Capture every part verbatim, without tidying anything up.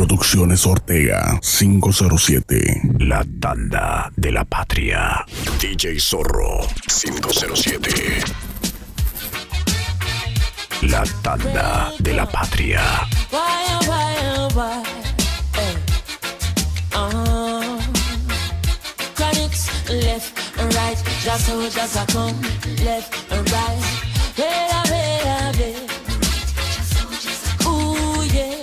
Producciones Ortega cinco cero siete. La tanda de la patria. D J Zorro cinco cero siete. La tanda de la patria. Why, why, why? Hey. Uh, Chronics, left and right. Just so just a come, left and right. Bella, bella, bella. Ooh, yeah.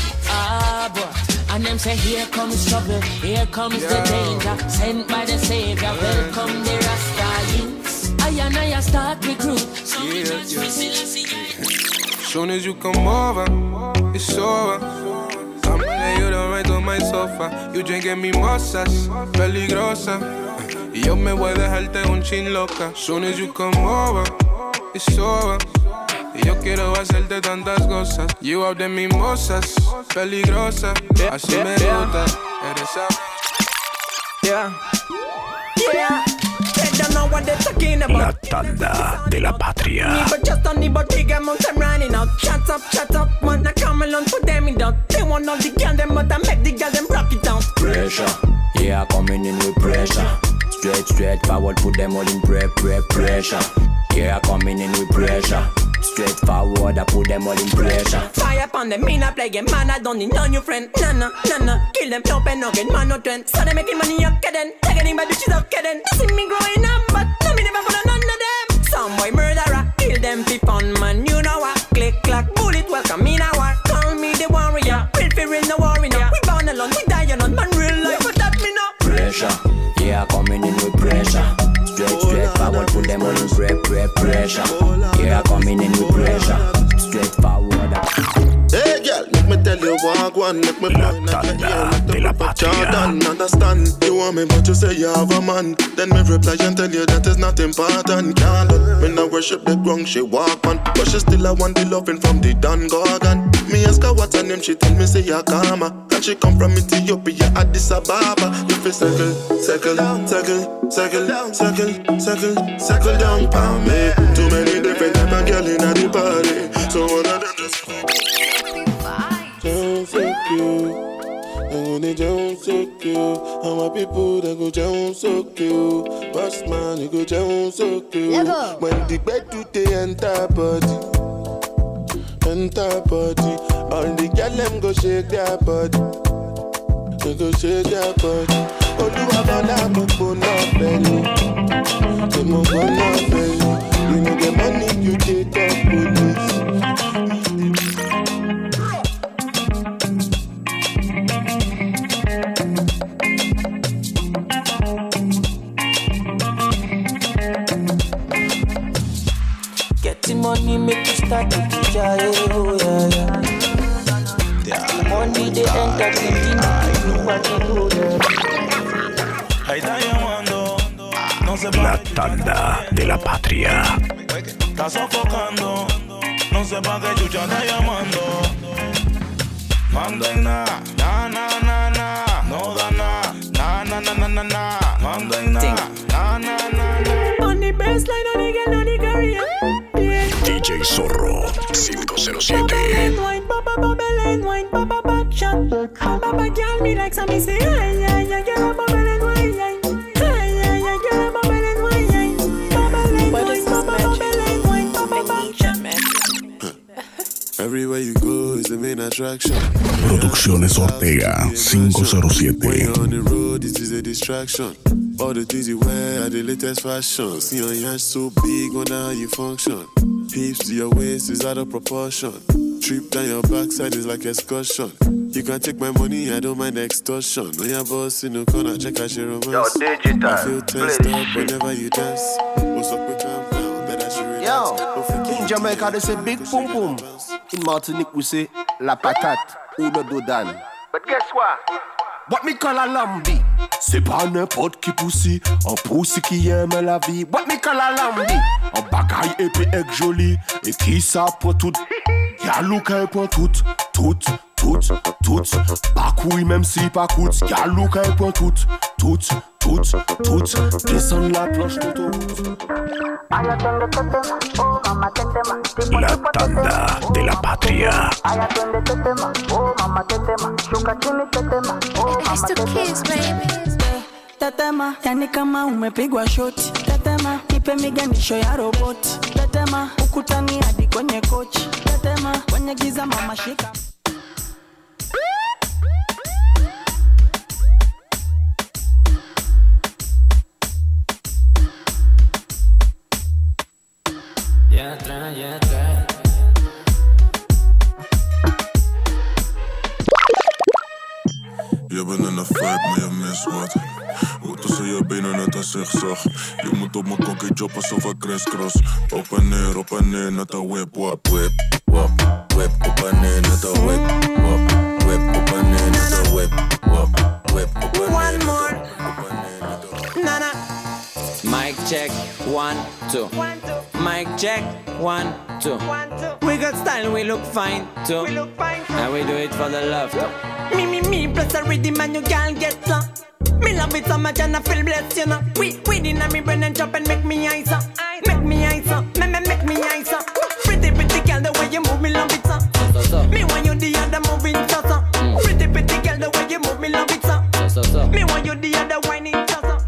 Ah, boy. And them say, here comes trouble, here comes yeah. the danger. Sent by the Savior, yeah. welcome the Rasta youths. I and I start recruit. So yeah, yeah. Soon as you come over, it's over. I'ma lay you down right on my sofa. You drinking mimosas, peligrosa. Y yo me voy a dejarte un chin loca. Soon as you come over, it's over. Y yo quiero hacerte tantas cosas. You out de mimosas, peligrosa. Yeah, Así yeah, me yeah. gusta, eres a... Yeah, yeah. They don't know what they're talking about. La tanda de la patria. But just on the big amount I'm running out. Shut up, shut up, man, I come along for them in doubt. They want all the girl them, but I make the girl them rock it down. Pressure, yeah, coming in with pressure. Straight, straight forward, put them all in pre, pre, pressure. Yeah, coming in with pressure. Straight forward, I put them all in pressure. Fire upon them, me not play game, man, I don't need no new friend. Nah, nah, nah, nah, kill them, no pen, no get man, no trend. So they making money, okay then. Taking my bitches, okay then. See me growing up, but no me never follow none of them. Some boy murderer, kill them for fun, man, you know what. Click, clack, bullet, welcome me now what. Call me the warrior, real for real, no worry now. We born alone, we die alone, man, real life, but that me no. Pressure, yeah, coming in with pressure. Straight, straight forward, put them all in pre, pre, pressure. Yeah, coming in with pressure. Straight forward. Hey girl, let me tell you what one, let me La point at your tanda ear, let de me la put patria. Jordan, understand. You want me but you say you have a man. Then me reply and tell you that is not important. Can't let me not worship the ground she walk on, but she still I want the loving from the Don Gorgon. Me ask her what's her name, she tell me say Yakama. And she come from Ethiopia, Addis Ababa. If you circle, circle, circle, circle, circle, circle, circle down for me. Too many different type of girl in the party, so one of them just Jones so cute, and when they Jones so cute, and my people they go Jones so cute. Boss man, you go Jones so cute. Level. When the bed do they enter body, enter body, all the girl them go shake their body, they go shake their body. Oh, do I gonna go for no belly? They mo go no belly. You know the money you take off police. Money make you start to try, oh yeah, yeah. Money they enter the thing, you want to go there. La tanda de la patria. Está sofocando, no sé pa' qué chucha está llamando. Manda en na, na na na na, no da na, na na na na na na. Manda en na, na na na na. On the baseline, on the girl, on the career. D J Zorro cinco cero siete. Wine, papa, bubble and wine, papa, back shot. Papa, girl, me like some, me say, ay, ay, ay, girl, bubble and wine, ay, ay, ay, ay, girl, bubble and wine, ay, bubble and wine, papa, bubble and wine, papa, back shot. Everywhere you go is the main attraction. Producciones Ortega cinco cero siete. When you're on the road, it is a distraction. All the things you wear are the latest fashion. See your hands so big, wonder how you function. Peeps to your waist is out of proportion. Trip down your backside is like excursion. You can take my money, I don't mind extortion. When you're boss in the corner, check out your romance. Yo, digital, I feel tensed up whenever you dance. What's up with calm down, better she relax. Yo, in Jamaica they say big boom boom. In Martinique we say la patate ou le dodan. But guess what? What me call a lambi? C'est pas n'importe qui poussi, un poussi qui aime la vie. What me call a lambi? Un bagaille épais et joli, et qui ça pour tout. Y'a l'ouka pour tout, tout, tout, tout. Pas couille même si pas coûte. Y'a l'ouka pour tout, tout, tout, tout. Descends la planche d'autoroute. La tanda de la patria. It's the kids, baby. Tetema, yani kama umepigwa shoti. Tetema, ipe miganisho ya roboti. Tetema, ukutani hadi kwenye kochi. Tetema, kwenye giza mama shika. Yeah, try, yeah, try. Je bent in een vibe, maar je mist wat. Hoe tussen je benen net een zigzag. Je moet op mijn kokkie job alsof ik crisscross. Op en neer, op en neer, net een whip, wap, whip, wap, whip. Op en neer, net een whip, wap, whip. Op en neer, net een whip, wap, whip. Op en neer, One more. Nana. Mic check, one, two. One, two. Mic check, one, two. One, two. We got style, we look fine too. We look fine. And we do it for the love too. Me, me, me, plus a rhythm and you can't get some. Me love it so much and I feel blessed, you know. We, we in me brain and chop and make me eyes up. Make me eyes up, me, me, make me eyes up. Pretty, pretty girl, the way you move, me love it so. So, so, so. Me want you the other moving so, so. Mm. Pretty, pretty girl, the way you move, me love it so. So, so, so. Me want you the other whining so, so.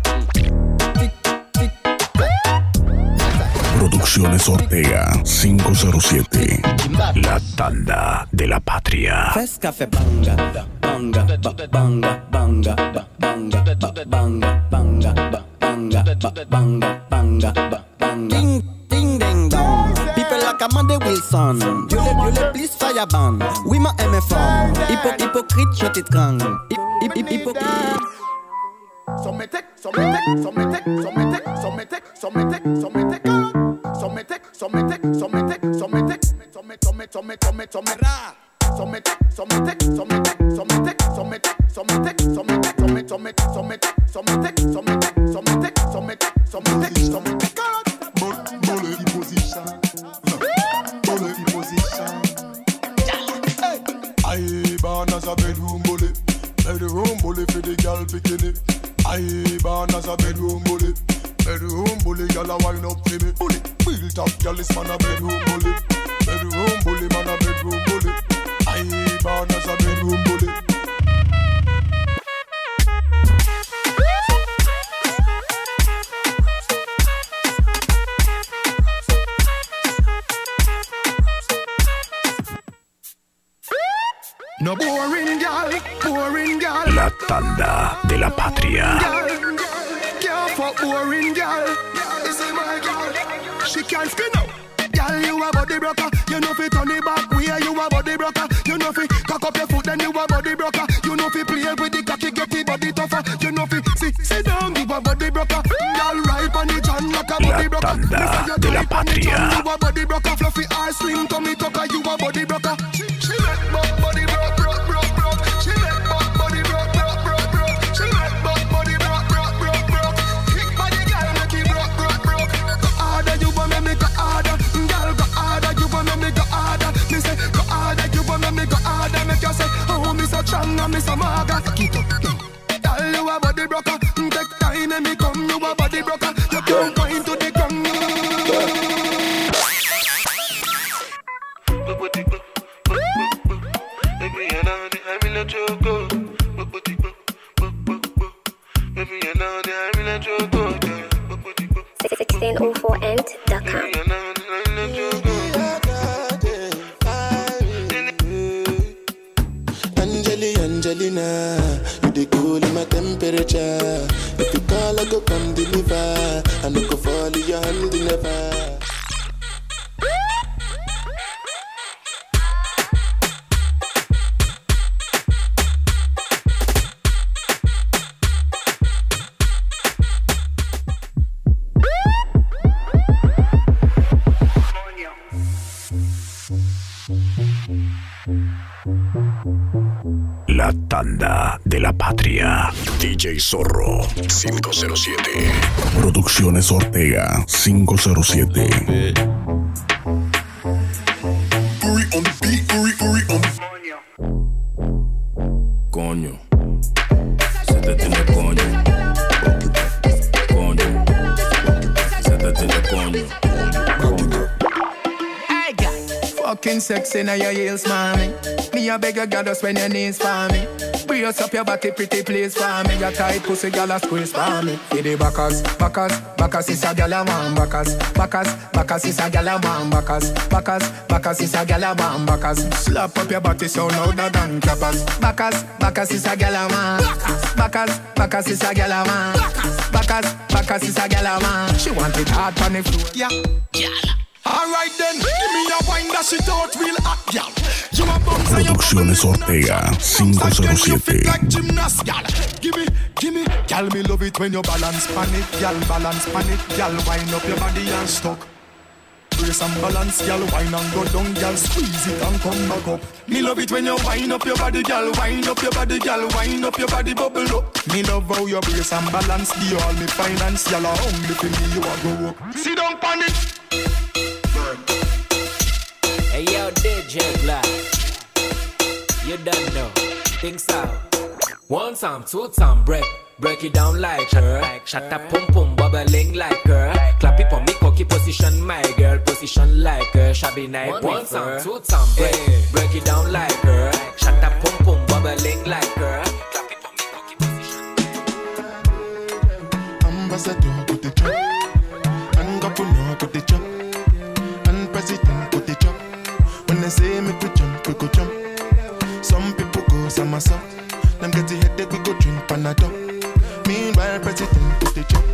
Producciones Ortega cinco cero siete. La tanda de la patria. Fes café banga, banga, ba, banga, banga, ba, banga, ba, banga, banga, ba, banga, ba, banga, banga, ba, banga. Ding, ding, ding, dong. People like Amanda Wilson. Viole, viole, please fire band. Oui, ma M F M. Hypo, hypocrite, je t'étrangle. Hip, hip, hypocrite. Sommetek, sommetek, sommetek, sommetek, sommetek, sommetek, sommetek, sommetek, sommetek, sommetek, sommetek, sommet, sommet, sommet, sommet, sommet, sommetek, sommetek, sommetek, sommetek, sommetek, sommetek, sommetek, sommet, sommet, sommetek, sommetek, sommetek, sommetek, sommetek, sommetek, sommetek. Bullet position, bullet position. I born as a bedroom bully, bedroom bully for the girl bikini. I born as a bedroom bully, bedroom bully, girl a wine up to me. Bully, built up, girl is man a bedroom bully, bedroom bully, man a bedroom bully. I born as a bedroom bully. No boring girl, boring girl. La tanda de la patria. Girl, can't fuck boring girl. This is my girl. She can't skin out. Girl, you a body broker. You know fi turn it back way. You a body broker. You know fi cock up your foot then you a body broker. You know fi play with the cocky, get the body tougher. You know fi sit, sit down, you a body broker. Girl, right on the chan like a body broker. La tanda de la patria. You a body broker. Fluffy ass, slim tummy tucker. You a body broker. She, she make my body broke, broke, broke, broke. She make my body broke, broke, broke, broke. She make my body broke, broke, broke, broke. Kick body girl, make it broke, broke, broke. Go harder, you want me, me go harder. Girl, go harder, you want me, me go harder. Me say, go harder, you want me, me go harder. Make you say, oh, me so strong and me so maga. Get up, girl, you a body broker. Take time and me come, you a body broker. You can't go into the ground. sixteen oh four end dot com. Angeli, Angelina, you the cool in my temperature. If you call, I go come deliver. I no go fall in your hand never. La tanda de la patria. D J Zorro cinco cero siete. Producciones Ortega cinco cero siete. Coño, se te tiene coño. Coño, se te tiene coño. fucking sexy now your heels, mommy. Me a beg a girl just when your knees for me. Brace up your body, pretty please for me. Your tight pussy, girl a squeeze for me. For the backers, backers, backers is a girl a man. Backers, backers, backers is a girl a man. Backers, backers, backers is a girl a man. Backers, slap up your body so louder than clappers. Backers, backers is a girl a man. Backers, backers is a girl a man. Backers, backers is a girl a man. She want it hard on the floor. Yeah, yeah. Alright then, give me a wine that shit out real hot, y'all. You a bums and you Producciones Ortega cinco cero siete. like gymnast, y'all. Give me, give me, y'all. Me love it when you balance pan it, y'all. Balance pan it, y'all. Wind up your body and stuck. Brace and balance, y'all. Wine and go down, y'all. Squeeze it and come back up. Me love it when you wind up your body, y'all. Wind up your body, y'all. Wind up your body, bubble up. Me love how you brace and balance. The all me finance, y'all. Only for me you a go up. Sit down pan it. Hey yo, D J Black, you don't know, think so. One time, two time, break, break it down like her. Shut up, pum pum, bubbling like her. Clap it for me, cocky position, my girl, position like her. Shabby night, one time, two time, break, break it down like her. Shut up, pum pum, bubbling like her. Clap it for me, cocky position. Ambassador, put the job, and governor, put the job, and president, put the job. When they say me could jump, we go jump. Some people go somersault. Them get the headache, we go drink Panadol. Meanwhile, president put the job.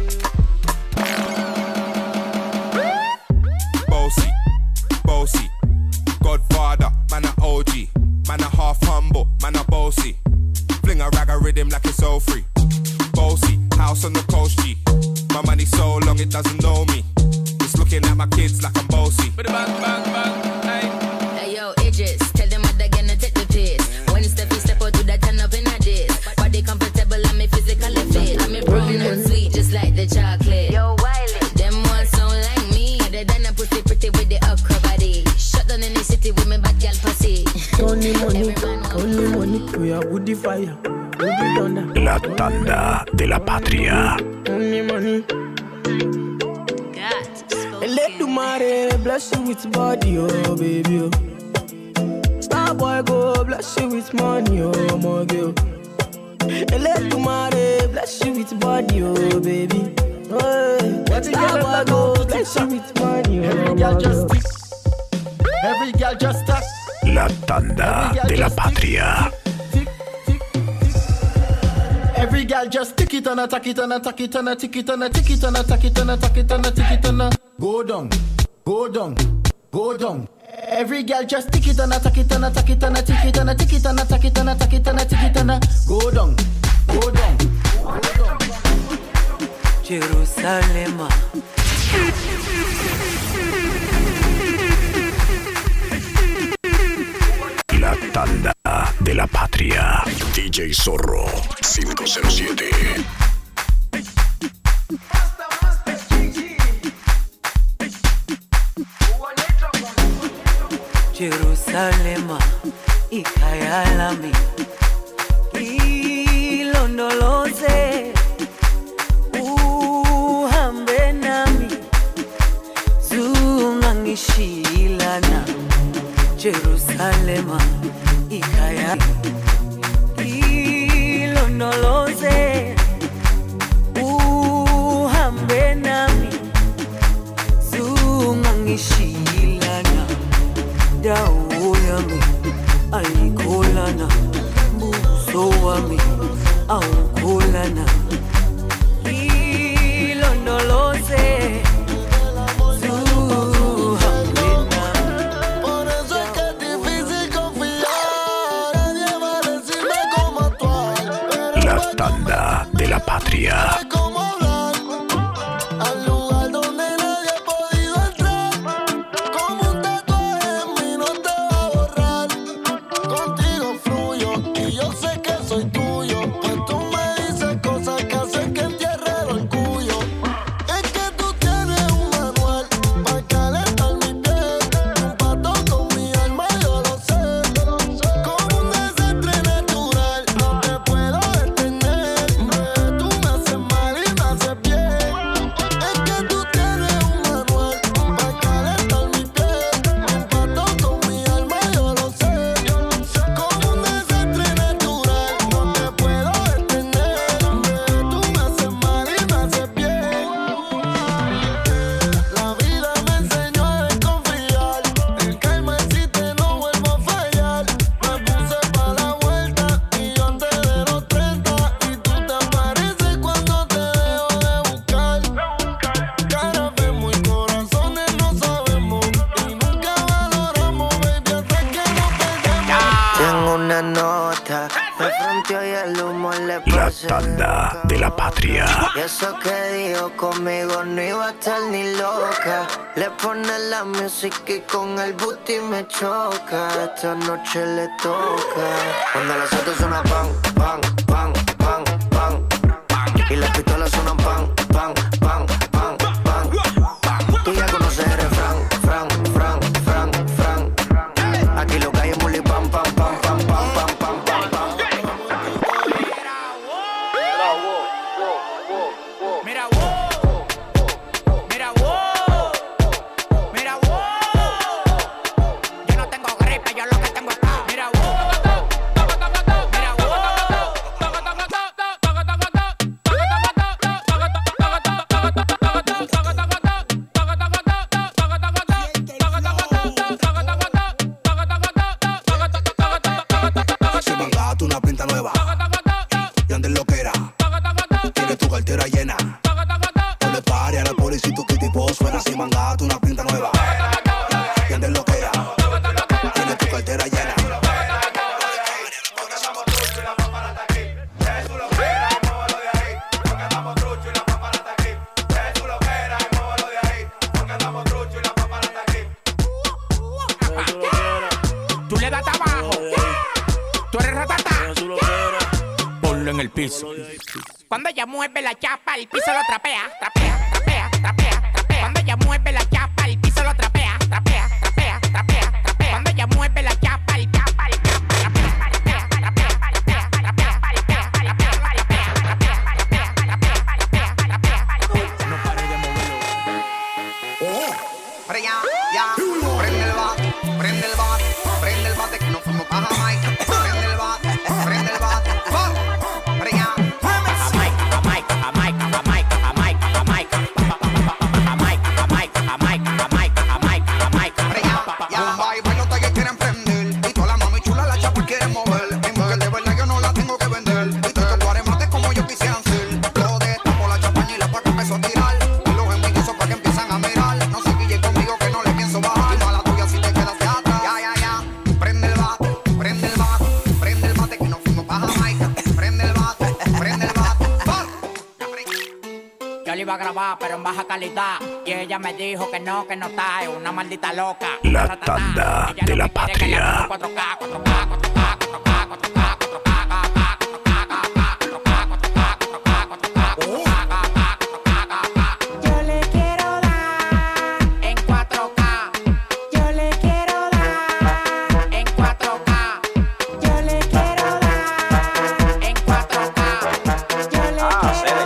Bossy, bossy, Godfather, man a O G, man a half humble, man a bossy. Fling a rag a rhythm like it's all free. Bossy, house on the coast G. My money so long it doesn't know me. It's looking at my kids like I'm bossy. Bang, bang, bang, hey. Yo, Idris, tell them what they're gonna take the piss. When it's step, you step out to that turn up in a dish. Body comfortable, I'm a physically fit. I'm a brown and sweet, just like the chocolate. Yo, Wiley, them ones sound like me. They done a pussy pretty with the okra body. Shut down in the city with me bad girl pussy. Only money, only money, we are woody fire. La tanda de la patria. Only money. And let the mare bless you with body, oh baby, oh. Star boy go bless you with money, oh my girl. And let the mare bless you with body, oh baby. Oh, star boy go bless you with money, oh my girl. Every girl just touch. La tanda de la patria. Every girl just tick it and attack it and attack it and tick it and tick it and attack it and attack it and tick it and go down, go down, go down. Every girl just tick it and attack it and attack it and tick it and tick it and attack it and attack it and tick it and go down, go down, go down. Jerusalem. La tanda de la patria. D J Zorro cinco cero siete. Jerusalem, ikayalami, ilondoloze, uhambe nami, zungangishilana. Jerusalem, ikayalami, ilondoloze, uhambe nami, zungangishilana. Dawo yami ayikholana, buso wami awukholana. Ilondoloze Por eso es que es difícil confiar. Nadie va a decirme cómo actuar. La tanda de la patria. Contigo fluyo y yo sé que soy tuyo. Pues tú me dices cosas que una nota. Me fronteó y el humo le La pasé. tanda de la patria. Y eso que dijo conmigo no iba a estar ni loca. Le pone la música y con el booty me choca. Esta noche le toca. Cuando las autos suenan pan, pan, pan, pan, pan, pan. Y las pistolas suenan pan, pan, pan, pan, pan. Tú ya conoces el refrán, fran, fran, fran, fran. Aquí lo que hay es muli pam, pam, pam, pam, pam, pam, pam, pam, pam. Mira, wow. Mira, wow. Mira, wow. Yo no tengo gripe, yo lo que tengo es paz. Mira, wow. Mira, wow. Si mandaste una pinta nueva y andes lo que era, tienes tu cartera llena. No le pare a la policía, tu kitty post fuera. Si mandaste una pinta nueva y andes lo que era, tienes tu cartera llena. Tú le das abajo. Tú eres ratata. Ponlo en el piso. Cuando ella mueve la chapa, el piso lo trapea, trapea, trapea, trapea, trapea. Cuando ella mueve la chapa, el piso lo trapea, trapea, trapea, trapea, trapea. Cuando ella mueve la chapa, el chapa, el chapa, trapea, trapea, trapea, trapea, trapea, trapea, trapea, trapea, trapea, trapea, trapea, trapea. No pare de moverlo. Oh, para allá, ya. Prende el bat, prende el bat, prende el bate que no fuimos para Jamaica. Prende el bat, prende el bat, va, para allá. Iba a grabar, pero en baja calidad. Y ella me dijo que no, que no está, es una maldita loca. La tanda de la patria. cuatro K, cuatro K, cuatro K, cuatro K, cuatro K, cuatro Yo le quiero dar en cuatro K. Yo le quiero dar en cuatro K. Yo le quiero dar en cuatro K. Yo le quiero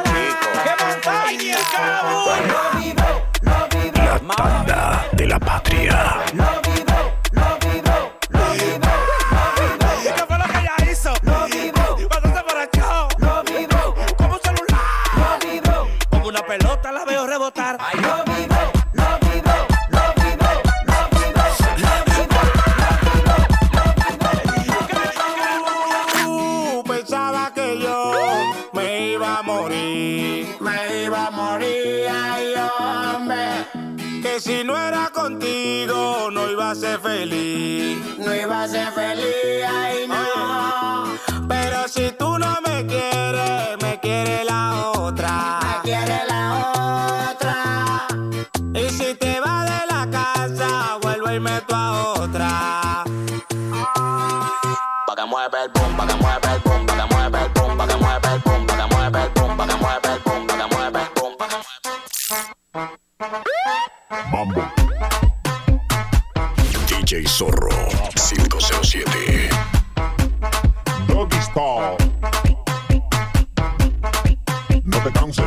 La tanda de la patria. Lo vivo, lo vivo, lo vivo, lo vivo. ¿Qué fue lo que ella hizo? Lo vivo. Pasaste por el show. Lo vivo. Como un celular. Lo vivo. Como una pelota la veo rebotar. Ay, lo vivo, lo vivo, lo vivo, lo vivo, lo vivo, lo vivo. Pensaba que yo me iba a morir. Me iba a morir, ay, hombre. Que si no era contigo, no iba a ser feliz. No iba a ser feliz, ay, no. Pero si tú no me quieres, me quiere la otra. Me quiere la otra. Y si te vas de la casa, vuelvo y meto a otra. Pa' que mueve el boom, pa' que mueve el boom, pa' que mueve el boom, pa' que mueve el boom, pa' que mueve el boom, pa' que mueve el boom, pa' que mueve el boom, pa' que mueve. Mambo. D J Zorro cinco cero siete. Doggy Style. No te canses.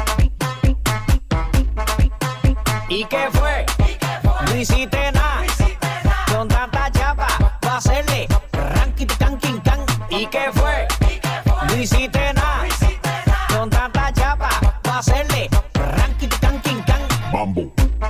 ¿Y qué fue? No hiciste nada. Con tanta chapa, va a hacerle ranking, can, king, can. ¿Y qué fue? No hiciste nada. Con tanta chapa, va a hacerle ranking, can, king, can. Mambo.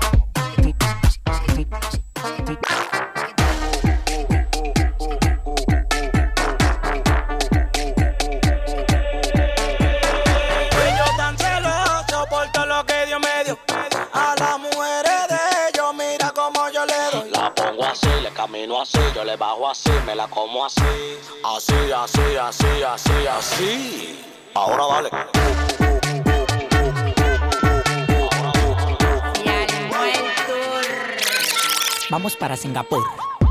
Ellos tan celosos por todo lo que Dios me dio. A las mujeres de ellos, mira cómo yo le doy. La pongo así, le camino así, yo Yo le bajo así, me la como así. Así, así, así, así, así. Ahora dale. Vamos para Singapur.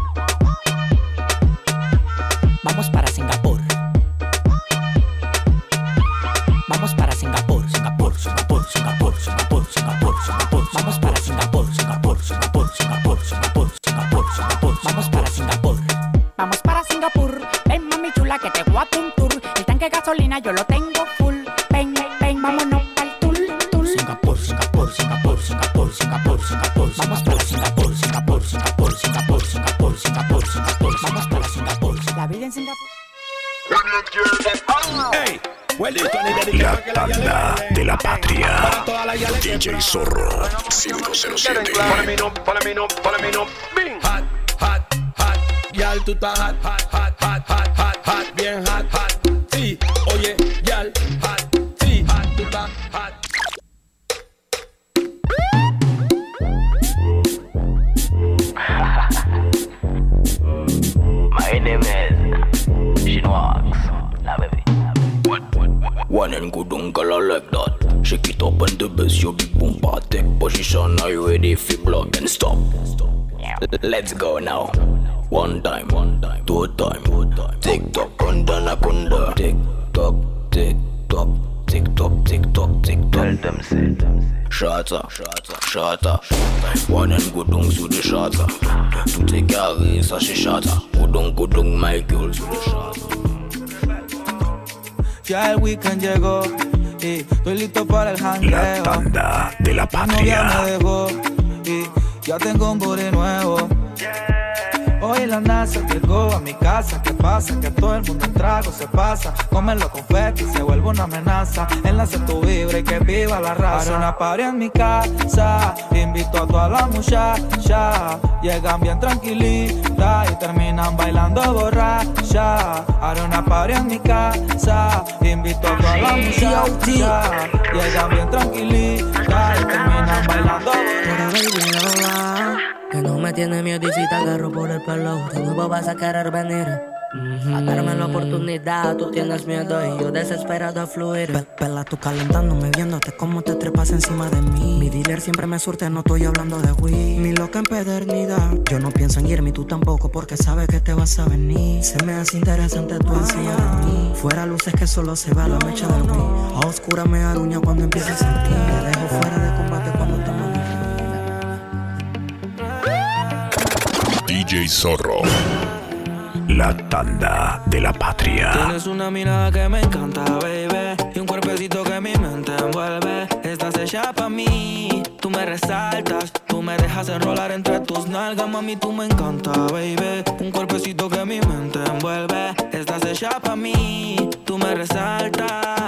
Vamos para Singapur. Vamos para Singapur, Singapur, Singapur, Singapur, Singapur, Singapur, Singapur. Vamos para Singapur, Singapur, Singapur, Singapur, Singapur, Singapur, Singapur. Vamos para Singapur. Vamos para Singapur. Ven, mami chula, que te voy a un tour. El tanque de gasolina yo lo tengo full. Ven, ven, vámonos pa'l tour, tour. Singapur, Singapur, Singapur, Singapur, Singapur, Singapur. Vamos para Singapur, Singapur, Singapur, Singapur, Singapur, Singapur, Singapur. Vamos para Singapur. La vida en Singapur. Hey. La tanda de la patria. D J Zorro cinco cero siete. Hot, hot, hot. Yal, tú estás hot, hot, hot, hot, hot, hot, hot. Bien hot, hot. Sí, oye, yal, hot. Sí, hot, tú estás hot. My name is Chinois. La baby. One and good uncle like that. Shake it up and the bass, you big boom take position. Are you ready for block and stop? Let's go now. One time, one time, two time, two time. Tick tock, kunda na kunda. Tick tock, tick tock, tick tock, tick tock, tick tock. Tell them say, shata, shata, shata. One and good uncle to the shata. To take care of such a shata. Good uncle, good uncle, my girls to the shata. Ya el weekend llegó y estoy listo para el jangueo. La tanda de la patria. No, ya me dejó y ya tengo un booty nuevo. Hoy la NASA llegó a mi casa. ¿Qué pasa? Que todo el mundo en trago se pasa. Comen los confetis, se vuelve una amenaza. Enlace tu vibra y que viva la raza. Haré una party en mi casa. Invito a todas las muchachas. Llegan bien tranquilitas y terminan bailando borracha. Haré una party en mi casa. Invito a todas las muchachas. Llegan bien tranquilitas y terminan bailando borracha. Que no me tiene miedo y si te agarro por el pelo de nuevo vas a querer venir. Mm-hmm. A darme la oportunidad, tú tienes miedo y yo desesperado a fluir. Pe Pela, tú calentándome, viéndote cómo te trepas encima de mí. Mi dealer siempre me surte, no estoy hablando de weed. Mi loca empedernida, yo no pienso en irme y tú tampoco porque sabes que te vas a venir. Se me hace interesante tu enseña de mí. Fuera luces que solo se va la mecha del weed. A oscura me aruña cuando empiezo a sentir. Te dejo fuera de combate cuando te mando. D J Zorro. La tanda de la patria. Tienes una mirada que me encanta, baby, y un cuerpecito que mi mente envuelve. Estás hecha pa' mí, tú me resaltas. Tú me dejas enrolar entre tus nalgas, mami, tú me encanta, baby. Un cuerpecito que mi mente envuelve. Estás hecha pa' mí, tú me resaltas.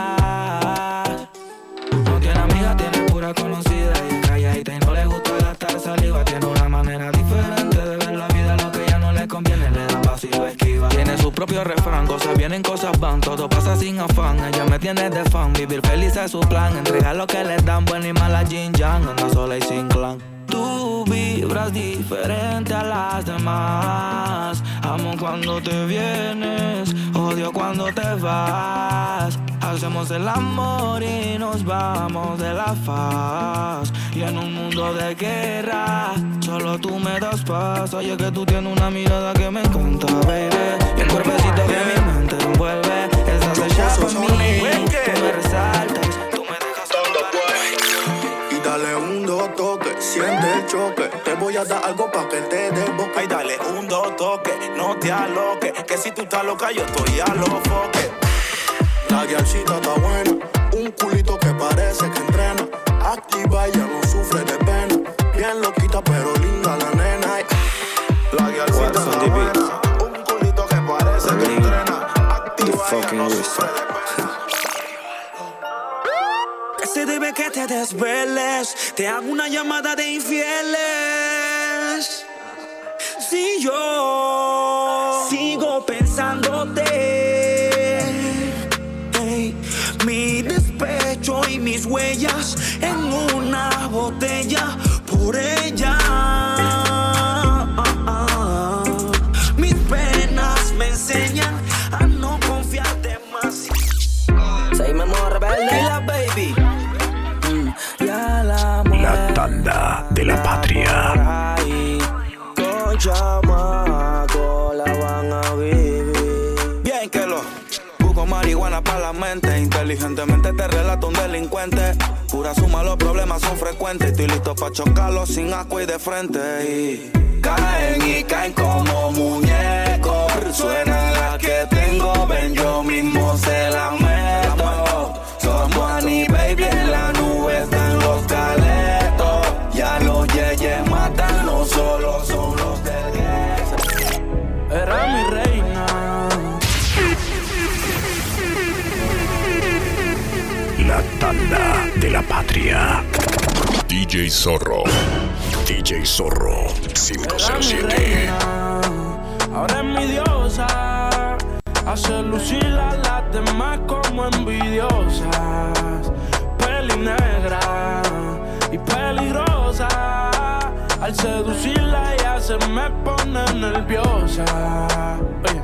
No tiene amiga, tiene pura conocida. Y es calladita y no le gusta gastar saliva. Tiene una manera diferente de ver la vida. Lo que ya no le conviene le da paso y lo esquiva. Tiene su propio refrán, cosas vienen, cosas van. Todo pasa sin afán, ella me tiene de fan. Vivir feliz es su plan, entregar lo que le dan. Buena y mala Jin Yang, anda sola y sin clan. Tú vibras diferente a las demás. Amo cuando te vienes, odio cuando te vas. Hacemos el amor y nos vamos de la faz. Y en un mundo de guerra, solo tú me das paz. Oye que tú tienes una mirada que me encanta, baby. Y el cuerpecito que mi mente envuelve. Estás hecha por mí, tú me resaltas. Dale un dos toque, siente el choque. Te voy a dar algo pa' que te desboque. Ay, dale un dos toque, no te aloques. Que si tú estás loca, yo estoy a los foques. La guialcita está buena, un culito que parece que entrena. Activa, ella no sufre de pena. Bien loquita, pero linda la nena. La guialcita está buena, un culito que parece que entrena. Activa, ella no sufre de pena. Se debe que te desveles, te hago una llamada de infieles. Si yo sigo pensándote, hey, mi despecho y mis huellas en una botella por ella. Mis ay que lo. Busco marihuana para la mente, inteligentemente te relato un delincuente. Pura suma, los problemas son frecuentes. Estoy listo pa' chocarlos sin asco y de frente. Y caen y caen como muñecos. Suena la que tengo, ven yo mismo se la meto. Somos Annie, baby, en la nube están los caletos. Ya los yeyes matan, no solo son los del gueto. Era mi reina. La tanda de la patria. D J Zorro. D J Zorro cinco cero siete. Ahora es mi diosa. Hace lucir a las demás como envidiosas. Peli negra y peligrosa. Al seducirla ella se me pone nerviosa. Oye.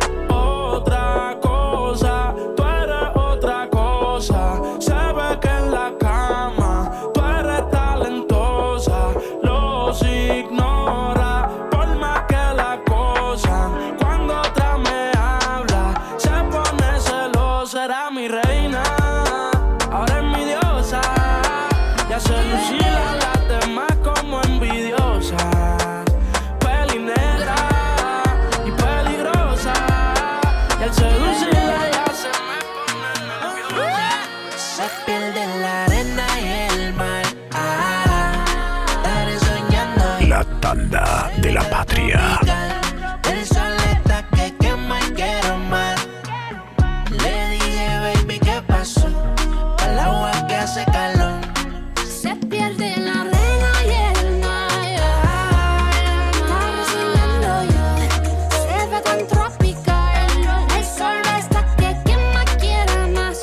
Otra cosa, tú eres otra cosa. Se ve que en la cama tú eres talentosa. Los ignora por más que la acosan. Cuando otra me habla se pone celosa. Era mi reina, ahora es mi diosa. Ya se lucila a las demás como envidiosa. Peli negra y peligrosa. Y al seducirla ya se me pone nerviosa. Se pierde en la arena y el mar. Ah, estaré soñando. La tanda de la patria. El sol está que quema y quiero más. Le dije, baby, ¿qué pasó? El agua que hace calor. Se pierde en la arena y el mar. Estaré soñando yo. Se ve tan tropical. El sol está que quema, quiero más.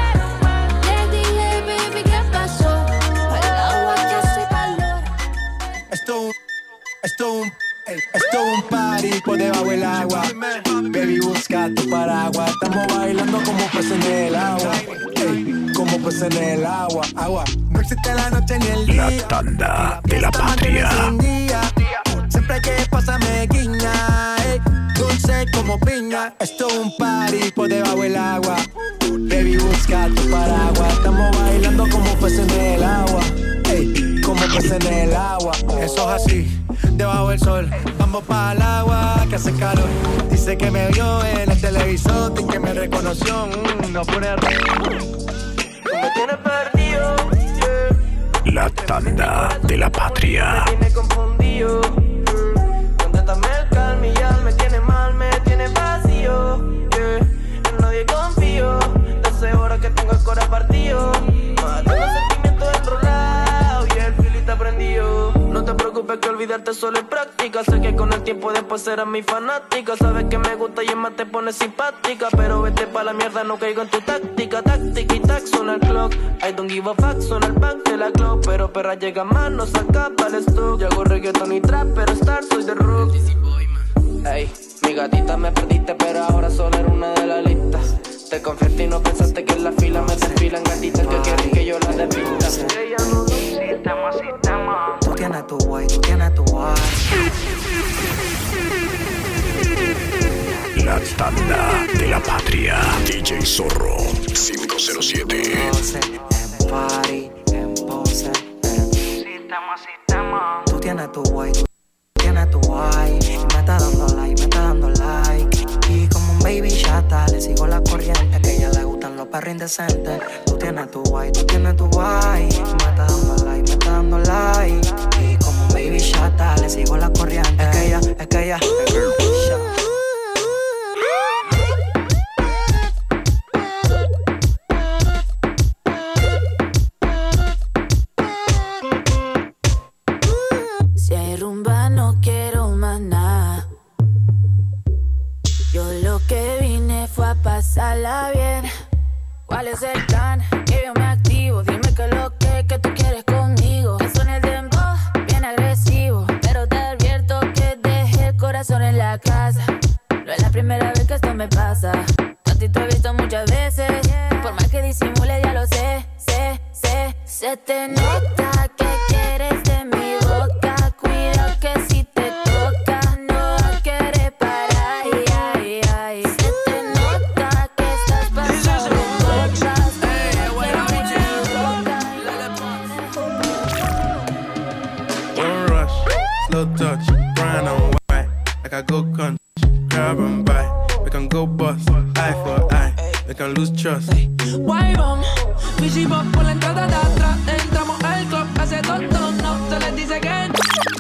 Le dije, baby, ¿qué pasó? El agua que hace calor. Esto, esto, un, esto un party por debajo del agua. Baby, busca tu paraguas. Estamos bailando como peces en el agua. Ey, como peces en el agua. Agua. No existe la noche ni el día. La tanda de la patria. Siempre que pasa me guiña. Ey, dulce como piña. Esto es un party por debajo del agua. Baby, busca tu paraguas. Estamos bailando como peces en el agua. Ey, como peces en el agua. Eso es así, debajo del sol. Vamos para el agua que hace calor. Dice que me vio en el televisor y que me reconoció. Mm, no pone error. Tú me tienes perdido. Yeah. La tanda de la patria. Me tiene confundido. Contéstame el calma y ya me tiene mal, me tiene vacío. Yeah. En nadie confío. Hace horas que tengo el corazón partido. Más de los sentimientos enrolados y el fil está prendido. No te preocupes que olvidarte solo es práctica. Sé que con el tiempo después serás mi fanática. Sabes que me gusta y es más te pones simpática. Pero vete pa' la mierda, no caigo en tu táctica. Táctica y tac, suena el clock. I don't give a fuck, suena el back de la clock. Pero perra llega más, no saca para el stock. Yo hago reggaeton y trap, pero star soy de rock. Ey, mi gatita me perdiste, pero ahora solo eres una de las listas. Te confiaste y no pensaste que en la fila me desfilan gatitas que quieren que yo las despista. Ella no da sistema, sistema. Tú tienes tu guay, tú tienes tu guay. La tanda de la patria. D J Zorro cinco cero siete. En party, en pose, en sistema, sistema. Tú tienes tu guay, tú tienes tu guay. Me está dando like, me está dando like. Y como un baby chata, le sigo la corriente. Que a ella le gustan los perros indecentes. Tú tienes tu guay, tú tienes tu guay. Me está dando like, me está dando like. Y como un baby chata, le sigo la corriente. Es que ella, es que ella. Si hay rumba no quiero más nada. Yo lo que vine fue a pasarla bien. ¿Cuál es el plan? Que yo me activo. Dime que lo que, que tú quieres conmigo. Que suena el dembow, bien agresivo. Pero te advierto que dejé el corazón en la casa. No es la primera vez que esto me pasa. A ti te he visto muchas veces. Por más que disimule ya lo sé, sé, sé. Se te nota que quieres de mi boca. Cuidado que si te toca no vas a querer parar. Ay, ay, ay. Se te nota I go country, grab and buy. We can go bust, eye for eye. We can lose trust. Guay, vamos, visibos por la entrada de atrás. Entramos al club, hace dos, dos, no. Se les dice que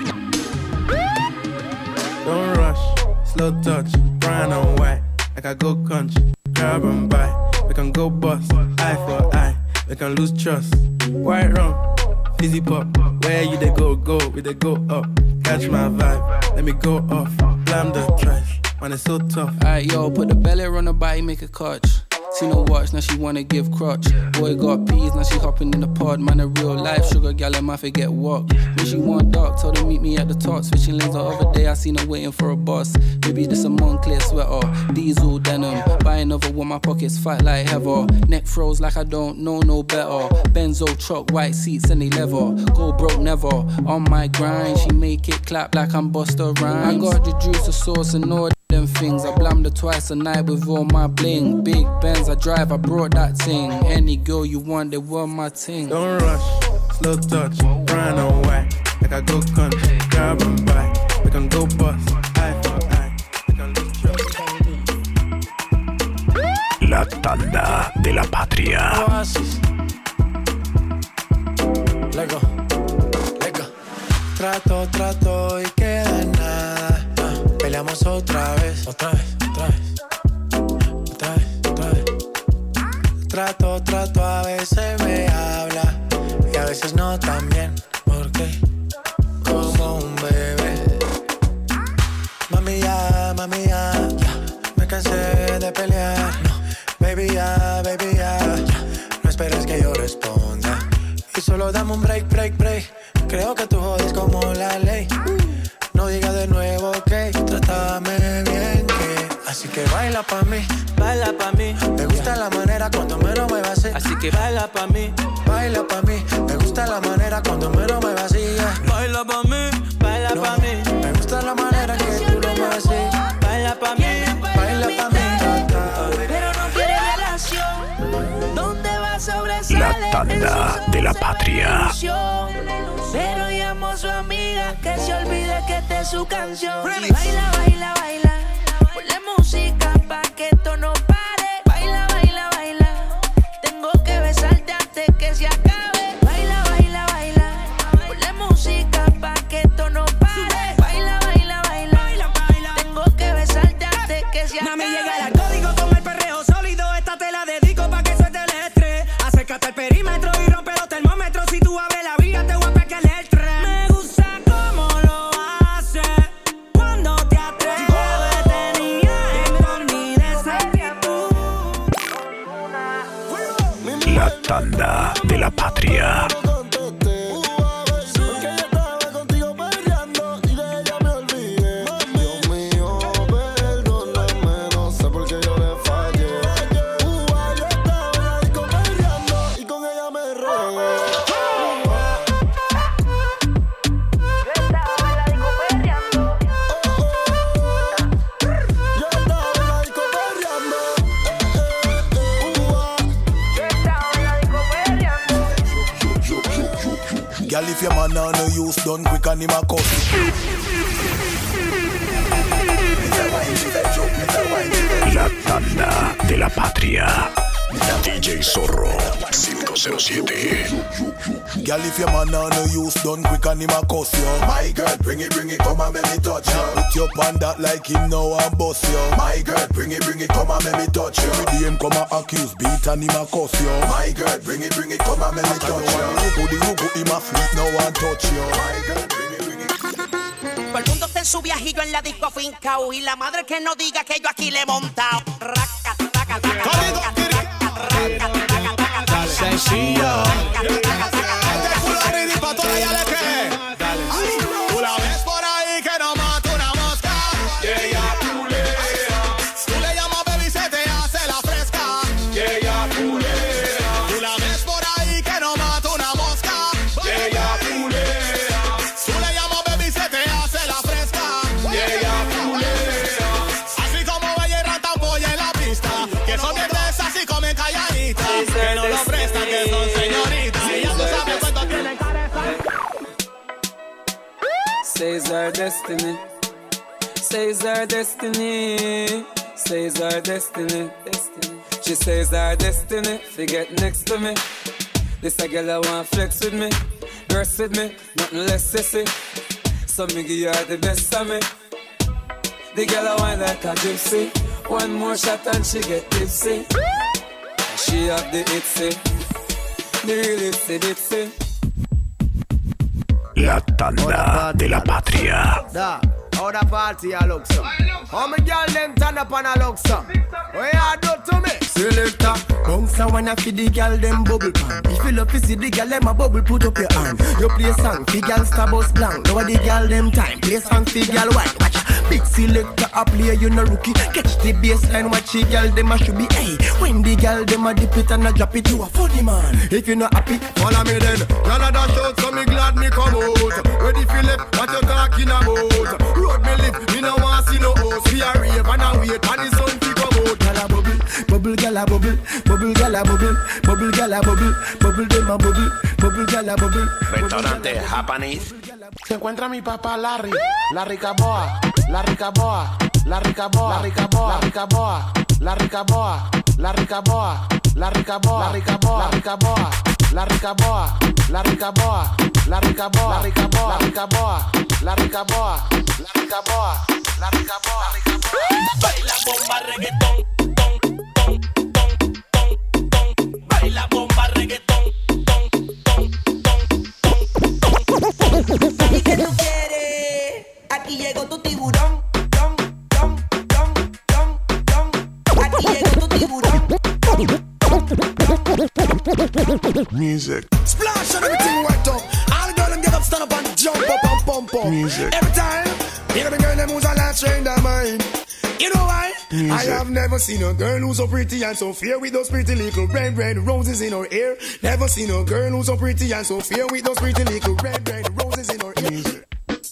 don't rush, slow touch, brown and white. Like I go country, grab and buy. We can go bust, eye for eye. We can lose trust. White rum, fizzy pop. Where you they go, go, we they go up. Catch my vibe, let me go off. Blam the trash, man it's so tough. Alright yo, put the belly on her body, make a catch. See no watch, now she wanna give crotch. Boy got peas, now she hopping in the pod. Man a real life sugar gal, I might forget walk. When she want dark, told her meet me at the top. Switching lanes the other day, I seen her waiting for a bus. Maybe this a Moncler sweater, diesel denim. Buy another one, my pockets fat like heather. Neck froze like I don't know no better. Benzo truck, white seats and they leather. Go broke never, on my grind. She make it clap like I'm Busta Rhymes. I got the juice, the sauce and all them things. I blammed her twice a night with all my bling. Big Benz I drive, I brought that thing. Any girl you want, they were my ting. Don't rush, slow touch, brown and white. Like I go country, grab and buy. We can go bust, eye for eye. We can lose trust. La tanda de la patria. Oasis. Lego, Lego. Trato, trato y queda nada. Uh, peleamos otra vez, otra vez, otra vez, otra vez, otra vez. Trato, trato, a veces me habla y a veces no tan bien. ¿Por qué? Como un bebé. Mami ya, mami ya, ya. Me cansé de pelear. No. Baby ya, baby ya, ya. No esperes que yo responda. Y solo dame un break, break, break. Creo que tú jodes como la ley. No digas de nuevo que trátame bien, que así que baila pa' mí, baila pa' mí. Me gusta la manera cuando me lo muevas así. Así que baila pa' mí, baila pa' mí. Me gusta la manera cuando me lo muevas así. Baila pa' mí, baila pa' mí. Me gusta la manera que tú lo muevas así. Baila pa' mí, baila pa' mí. Pero no quiere relación. ¿Dónde va a sobresalir? La tanda de la patria. Pero llamo a su amiga que se olvide que esta es su canción. Y baila, baila, baila. Ponle música pa' que esto no pare. Baila, baila, baila. Tengo que besarte antes que se acabe. Baila, baila, baila. Ponle música pa' que esto no pare. Baila, baila, baila. Tengo que besarte antes que se acabe. Mami, llega el código con el perreo sólido. Esta te la dedico pa' que suelte el estrés. Acércate al perímetro y rompe los termómetros. Si tú abres la vía te voy a pegar el tren. Me gusta cómo lo hace cuando te atreves. Tenía escondida esa actitud. La tanda de la patria. Girl, if your man on no use, done quick and him a cuss. La tanda de la patria. D J Zorro cinco cero siete. Girl, if your man on no use, done quick and him a cuss yo. My girl, bring it, bring it, come and make me touch you. Put your pan that like him now and bust yo. My girl, bring it, bring it, come and make me touch you. Every day him come and accuse, beat and him a cuss yo. My girl, bring it, bring it, come and make me touch you. You put the you put him a fleet now and touch you. My girl, bring it, bring it. Todo el mundo está en su viajillo en la disco fincao. Y la madre que no diga que yo aquí le he montado. Raca, raca, raca, raca, raca, raca, raca, sencillo. Este fulano y pa' toda ella le cree. Tú la ves por ahí que no mata una mosca. Y ella culea. Tú le llamas baby y se te hace la fresca. Y ella culea. Tú la ves por ahí que no mata una mosca. Y ella culea. Tú le llamas baby y se te hace la fresca. Y ella culea. Así como ella y rata polla en la pista. Que son bien de esas y comen calladitas. Que no lo prestan, que son señoritas. Y ya no saben cuánto tienen cabeza. Says our destiny. says our destiny, says our destiny, destiny. She says our destiny, to get next to me. This a girl I want flex with me, girls with me, nothing less sissy. So me give her the best of me. The girl I want like a gypsy. One more shot and she get tipsy. She have the itsy, the real itsy bitsy. La tanda de la patria. Da, how the party a look so? How me girl them turn up and a look so? What you do to me? Selector, bounce and wanna feed the girl them bubble pan. If you love to see the girl them a bubble, put up your hand. You play song, fi girl star bus blank. Now the girl them time, play song fi girl white. Watch a big selector a play, you no rookie. Catch the baseline, watch the girl them a should be. Hey, when the girl them a dip it and a drop it, you a funny man. If you not happy, follow me then. Girl a dash out, so me glad me come out. Ready fi left, what you talking about? Road me live, me no want see no house. We a rave and a wait, and the sun fi come out. Girl a bubble, bubble girl a bubble, bubble girl a bubble, bubble girl a bubble, bubble dem a bubble, bubble girl a bubble. Restaurante Japanese. Se encuentra mi papá Larry, la rica boa, la rica boa, la rica boa, la rica boa, la rica boa, la rica boa, la rica boa, la rica boa, la rica boa, la rica boa, la rica boa, la rica boa, la rica boa, la rica boa, la rica boa, la rica boa, la rica boa, la rica boa, la rica boa. Baila bomba reggaetón. Baila bomba reggaetón, ton, ton, ton, ton, ton. ¿Y qué tú quieres? Aquí llegó tu tiburón, ton, ton, ton, ton, ton. Aquí llegó tu tiburón, ton, ton, ton. Music. Splash and everything wet up. All the girls them get up, stand up and jump up and pump up. Music. Every time, you know the girl them who's a lot trained their mind. You know why? Music. I have never seen a girl who's so pretty and so fair with those pretty little red, red roses in her hair. Never seen a girl who's so pretty and so fair with those pretty little red, red roses in her hair. Music.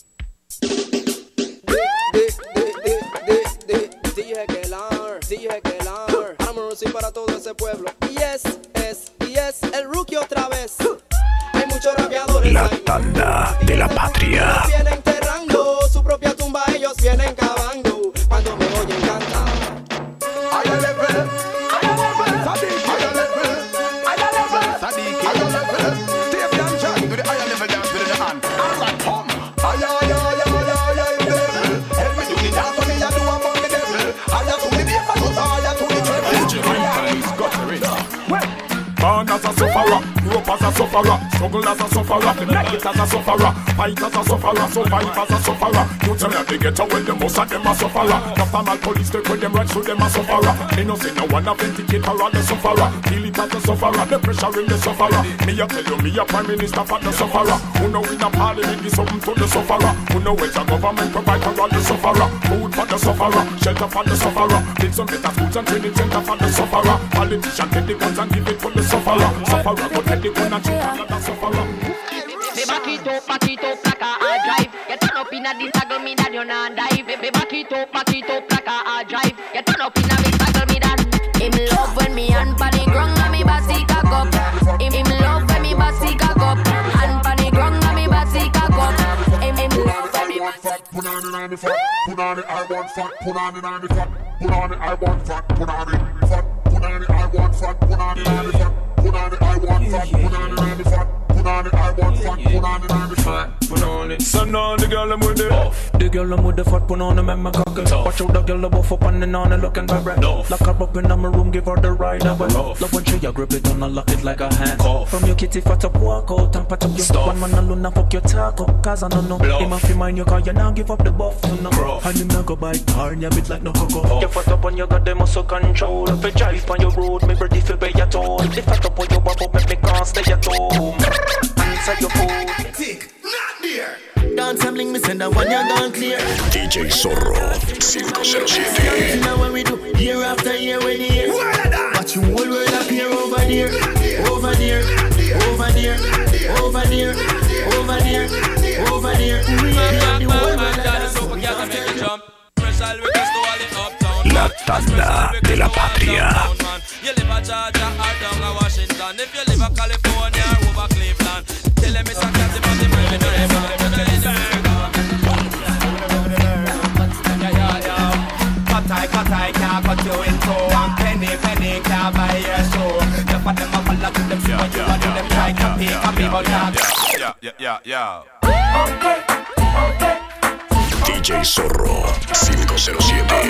Dije que la, dije que la, amoroso y para todo ese pueblo. Y es, es, y es el rookie otra vez. Hay muchos rapeadores. La tanda de la patria. Vienen enterrando su propia tumba, ellos vienen cavando. Cuando me oyen cantar. I am level, I am level, Sadiq, I am level, I am level, Sadiq, I am level. Steve and John do the I am level dance with the hand. I'm like Tom. I am, I am, I am, I am level. Help me do the dance for me and do a fuck the devil. I am to the beat, but I am to the treble. Born as a sufferer, grew up as a sufferer, struggle as a sufferer, make it as a sufferer, fight as a sufferer, survive as a sufferer. You tell me they get away, the most of them a sufferer. After my police take with them right through them a sufferer. Me no see no one authenticate or the sufferer. Feel it as a sufferer, the pressure in the sufferer. Me a tell you, me a prime minister for the sufferer. Who know in a parliament give something to the sufferer. Who know it's a government provide for all the sufferer. Food for the sufferer, shelter for the sufferer. Build some better schools and training center for the sufferer. Politicians take the guns and give it to the sufferer, sufferer, but take the gun and shoot another sufferer. Me back it up, back it up like a hard drive. Get turn up in a this taggle me that you not dive. Me back it up, back it up like a hard drive. Get turn up in a big taggle me that. Him love when me hand pan the ground and me body cock up. Him him love when me body cock up. Hand pan the ground and me body cock up. Him him love when me body. Put on it on the fat, put on it I want fat. Put on it on the fat, put on it I want fat. Put on it fat, put on it I want fat. Put on it on the fat. Put on it, I want fat. Put on it on the fat. Put on it, I want fat. Put on it on the fat. Put on it. Send on the girl I'm with it. Off. The girl I'm with the fat. Put on the man my cock. Watch out the girl I'm buff up and then on and looking vibrant. Lock her up in my room, give her the ride. Love when she a grip it on and lock it like a hand. Off. From your kitty fat up, walk out and pat up your stuff. One man alone and fuck your talk up. Cause I don't know. Him a fi mind you cause you now give up the buff. No. And him now go by car and you bit like no cocoa. You fat up and you got them muscle control. If you drive on your road, me ready fi pay your toll. If fat up on your bubble, make me can't stay at home. Answer your phone. Tick, not there. Dance and bling me send a one you gone clear. D J Zorro five cero siete. Now what we do year after year when you hear. Watch you whole world appear over there, over there, over there, over there, over there, over there. The whole world dance over there. La tanda de la patria. You live a Georgia or down a Washington. If you live a California or over Cleveland, tell them it's a cat about the brain. bullseye can't cut you in two. One penny, penny can't buy your shoe. The for them a follow to them, see what you want to them try copy, copy, but can't. Yeah, yeah, yeah, yeah. D J Zorro cinco cero siete.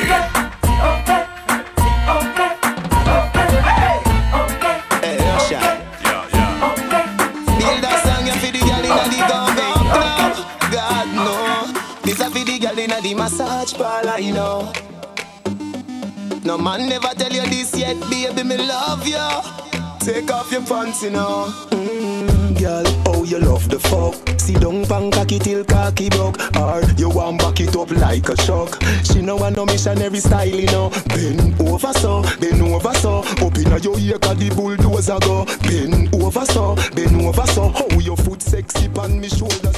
Hey, Russia. Yeah, yeah. Build that song for the girl inna the go-go club. God no, this a for the girl inna the massage parlor, you know. No man never tell you this yet, baby, me love you. Take off your pants, you know. Mm, girl, oh you love the fuck. Sit down pan cocky till cocky broke. Or you want back it up like a shock. She know want no missionary style, you know. Bend over so, bend over so. Up inna your ear 'cause the bulldozer go. Bend over so, bend over so. How your foot sexy pan me shoulders.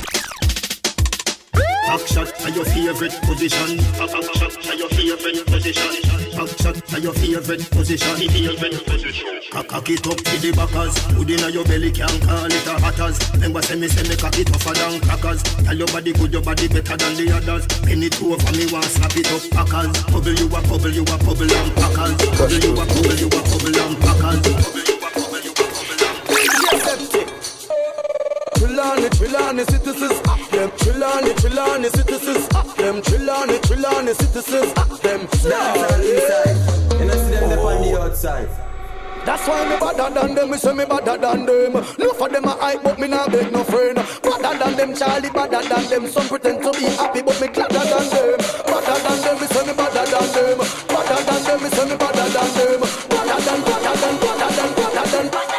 Back shot are your favorite position. Back shot are your favorite position. Back shot are your favorite position. Favorite position. Cock it up to the backers. Good inna your belly can't call it a hatters. Remember say me say me cock it tougher than crackers. Tell your body good, your body better than the others. Penny it over me want slap it up packers. Bubble you a bubble you a bubble and packers. Bubble you a bubble you a bubble and packers. Bubble you a bubble you a bubble and packers. Trillani, Trillani citizens, them Trillani, Trillani citizens, them Trillani, Trillani citizens, them Trillani inside. You know see them oh. on the outside. That's why me better than them, me say me better than them. No for them a hype, but me not beg no friend. Better than them, Charlie, better than them. Some pretend to be happy, but me gladder than them. Better than them, me say me better than them. Better than them, me say me better than them. Better than, better than, better than, better than, better than.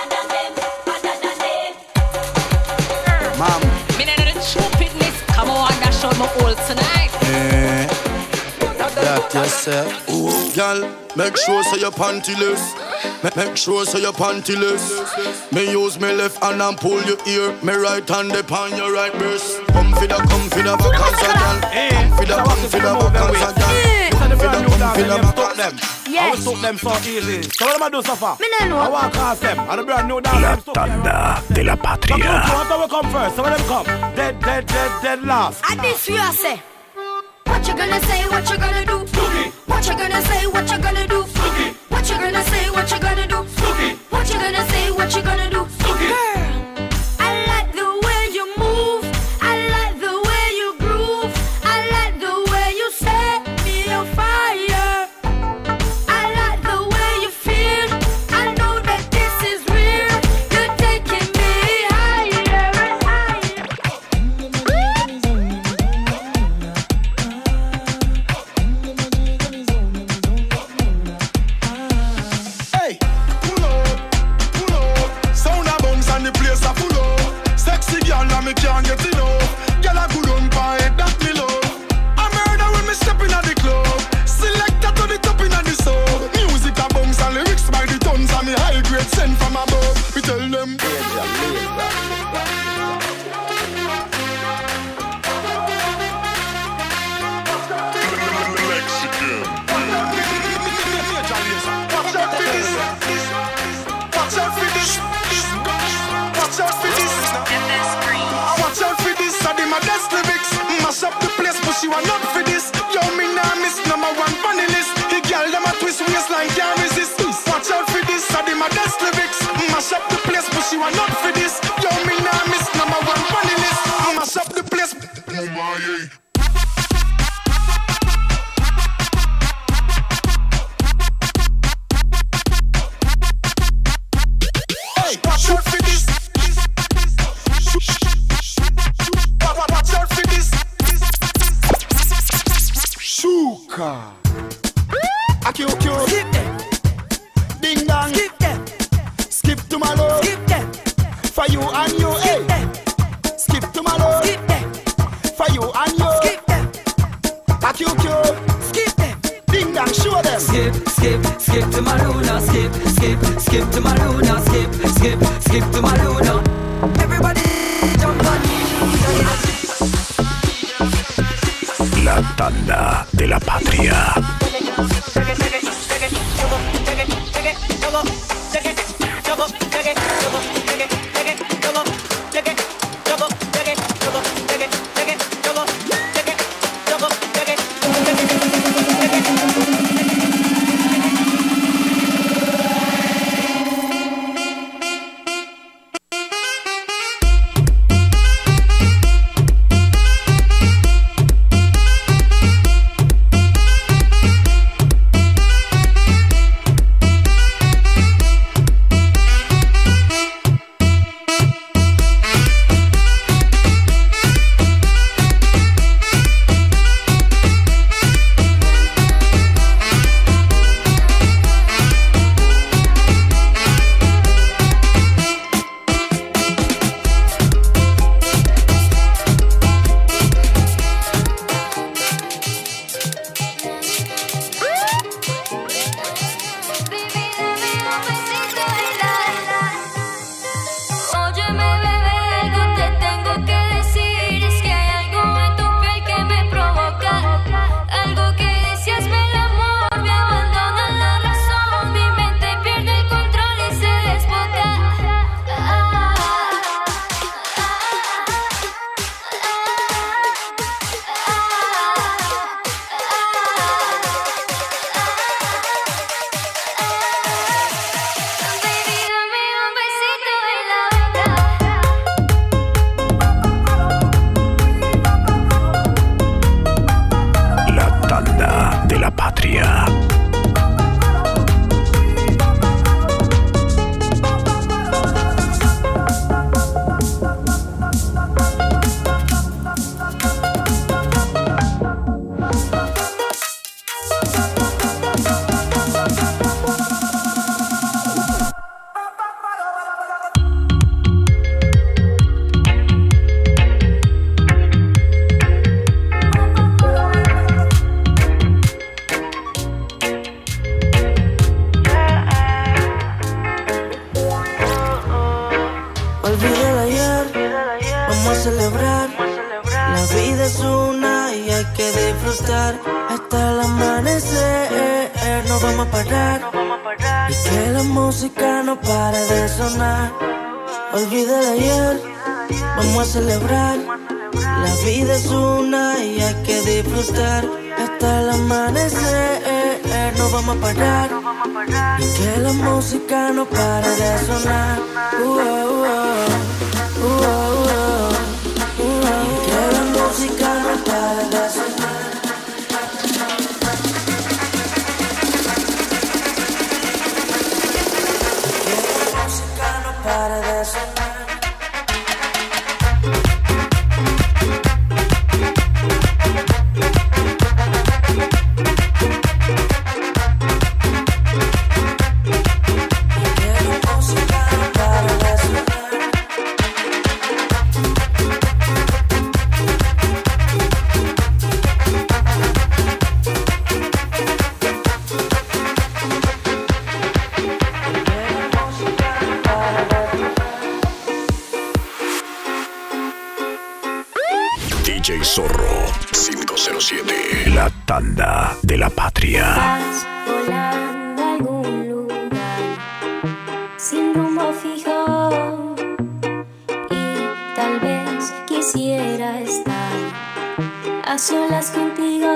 Mom. Me know the stupidness. Come on, that show my old tonight. Eh, that yourself. Ooh, girl, make sure so your pantyless. Make, make sure so your pantyless. Me use me left hand and pull your ear. Me right hand upon your right breast. Come for the, come for the back as a girl. Come for the, come for the back as a girl. Come for the, come for the back as a girl. Yes. I will stop them so easy. So what am I do so far? Me know. I want to cast them. And the brand new dance. La Tanda de la Patria. So what will come first? So when them come? Dead, dead, dead, dead last. And this you say. What you gonna say, what you gonna do? Spooky. What you gonna say, what you gonna do? Spooky. What you gonna say, what you gonna do? Spooky. What you gonna say, what you gonna do? Spooky. Girl, I like the way you move. I like the way you groove. I like the way you set me on fire. I like the way you feel. I know that this is real. You're taking me higher and higher. Hey, pull up, pull up. Sound a bounce and the place a full up. Sexy girl and me can't get enough. Girl a good on by it, that me love. I murder when me step in at the club. Selector to the top in at the sub. Music a bounce and lyrics by the tons. And me high grade sent from above. We tell them. Watch out for this. Watch out for this. Watch out for this. Watch out for this. I did my best lyrics. Mash up the place, but she want not for this. Yo, me nah miss number one funny list. The girl them a twist waistline can't resist. Watch out for this. I did my best lyrics. Mash up the place, but she want not for this. Yo, me nah miss number one funny list. Mash up the place. Oh my. Watch out for this. Watch out for this. Shuka. Akio-kio. Skip them. Ding dong. Skip them. Skip to my love. Skip them. For you and you. Skip them. Skip to my love. Skip them. For you and you. Skip them. Akio-kio. Skip them. Ding dong. Show them. Skip, skip, skip to my Luna. Skip, skip, skip to my Luna. Skip, skip, skip to my Luna. Everybody jump on me. La Tanda de la Patria. Olvida el ayer, vamos a celebrar. La vida es una y hay que disfrutar. Hasta el amanecer no vamos a parar. Y que la música no pare de sonar. Olvida el ayer, vamos a celebrar. La vida es una y hay que disfrutar. Hasta el amanecer no vamos a parar. Y que la música no pare de sonar. Uh, uh, uh, uh, uh, uh. Y que la música no pare de sonar. Y que la música no pare de sonar. D J Zorro cinco cero siete. La tanda de la patria. Vas volando a algún lugar sin rumbo fijo y tal vez quisiera estar a solas contigo.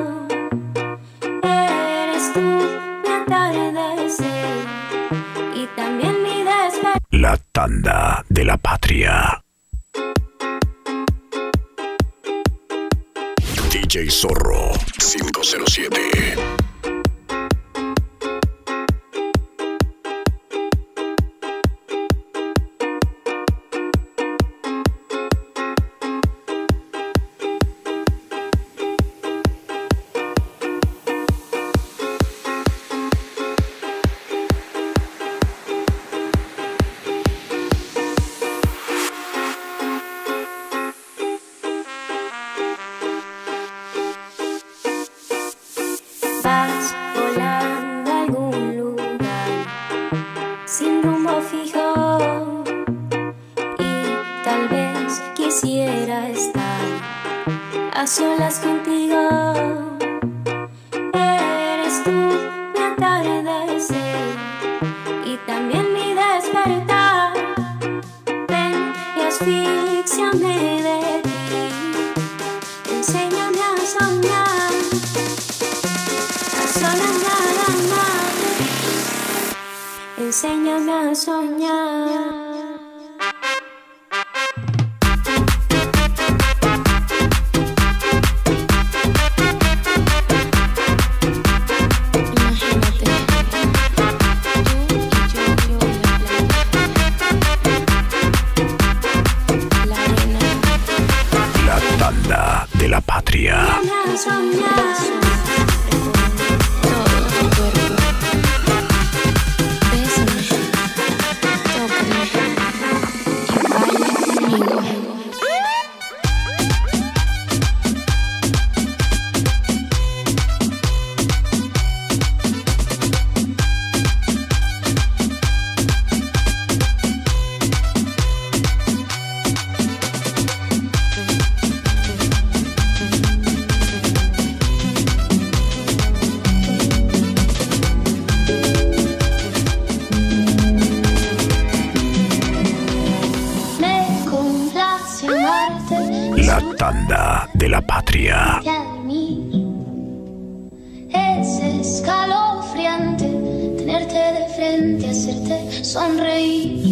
Eres tú mi atardecer y también mi despertar. La tanda de la patria. D J Zorro cinco cero siete. Vas volando a algún lugar sin rumbo fijo y tal vez quisiera estar a solas contigo. Eres tú mi atardecer y también mi despertar. Ven y asfíxiame de ti, enséñame a soñar. Enséñame a soñar. La tanda de la patria. Enséñame a soñar. La tanda de la patria. Es escalofriante tenerte de frente, hacerte sonreír.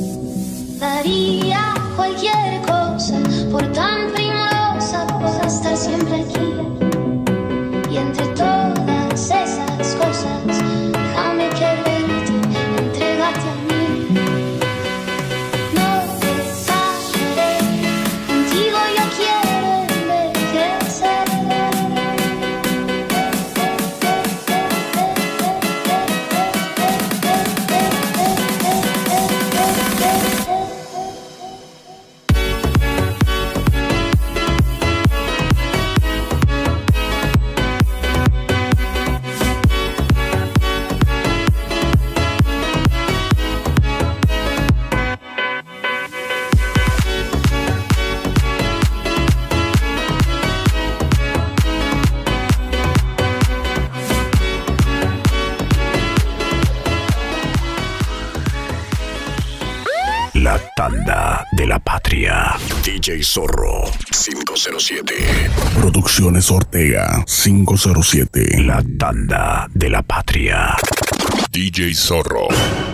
Daría cualquier cosa por tan primorosa, por estar siempre aquí. Y entre todas esas cosas, déjame quererte, entregarte a mí. No te fallaré, contigo yo quiero envejecer. La tanda de la patria. D J Zorro cinco cero siete. Producciones Ortega cinco cero siete. La tanda de la patria. D J Zorro.